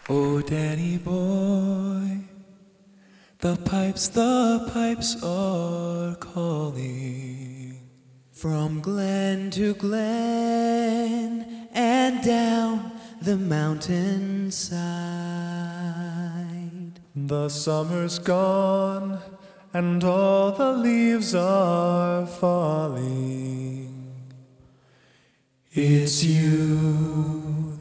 Oh, Danny boy, the pipes are calling. From glen to glen and down the mountainside. The summer's gone and all the leaves are falling. It's you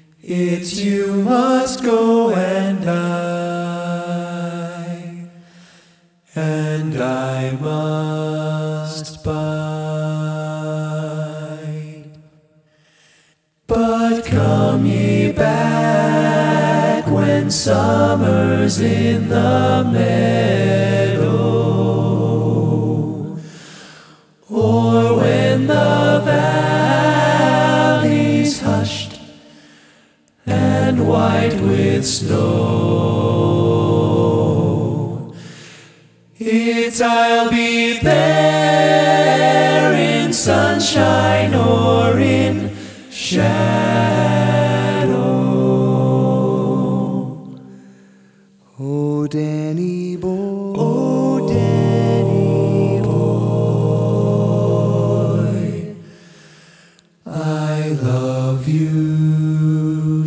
must go and I must bide. But come ye back when summer's in the meadow, or when the valley's hushed and white with snow. I'll be there in sunshine or in shadow. Oh, Danny boy. Oh, Danny boy, I love you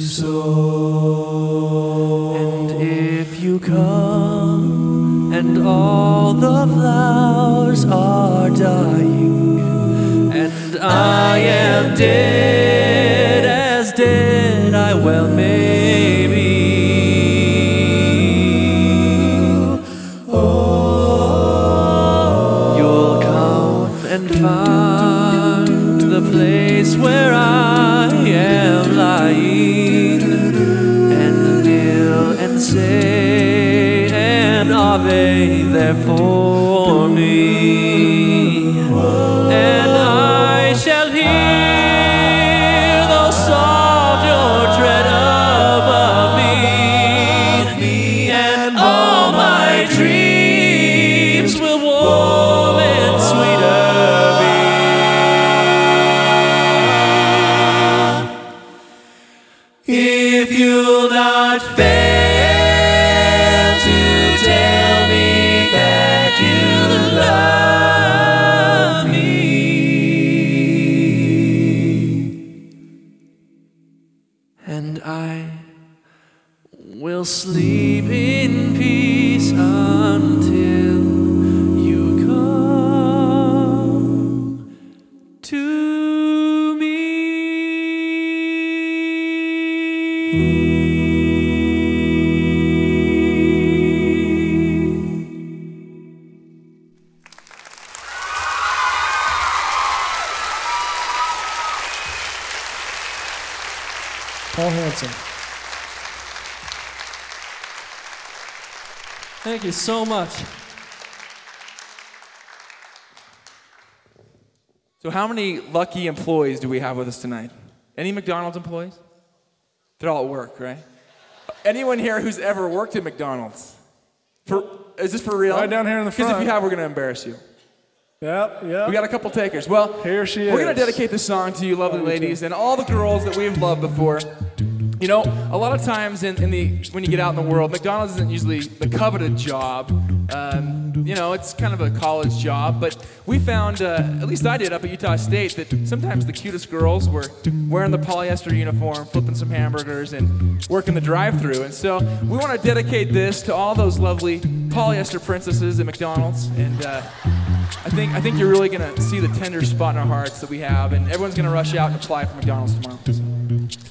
so. And if you come and all the flowers are dying, and I am dead as dead I well may be, you'll come and find the place where I am lying, and kneel and say an Ave there for me, and I shall hear though soft your tread above me, and all my dreams will warm and sweeter be. If you'll not fail to tell me that you love me, and I will sleep in peace until you come to me. Paul Hanson. Thank you so much. So how many lucky employees do we have with us tonight? Any McDonald's employees? They're all at work, right? Anyone here who's ever worked at McDonald's? Is this for real? Right down here in the front. Because if you have, we're going to embarrass you. Yep. We got a couple takers. Well, Here she we're going is. to dedicate this song to you lovely me ladies too. and all the girls that we've loved before. You know, a lot of times when you get out in the world, McDonald's isn't usually the coveted job. You know, it's kind of a college job, but we found, at least I did up at Utah State, that sometimes the cutest girls were wearing the polyester uniform, flipping some hamburgers, and working the drive-thru. And so we want to dedicate this to all those lovely polyester princesses at McDonald's. And I think you're really going to see the tender spot in our hearts that we have, and everyone's going to rush out and apply for McDonald's tomorrow.